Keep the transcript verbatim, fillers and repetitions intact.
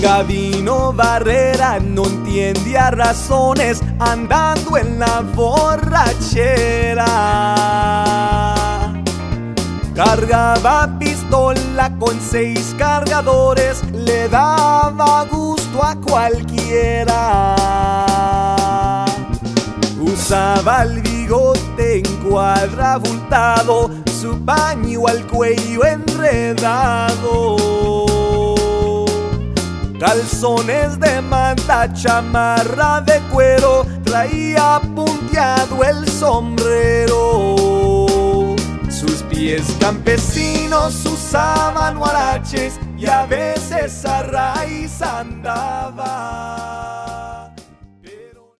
Gabino Barrera no entendía razones andando en la borrachera. Cargaba pistola con seis cargadores, le daba gusto a cualquiera. Usaba el bigote encuadrabultado, su paño al cuello enredado, calzones de manta, chamarra de cuero, traía punteado el sombrero. Sus pies campesinos usaban huaraches y a veces a raíz andaba.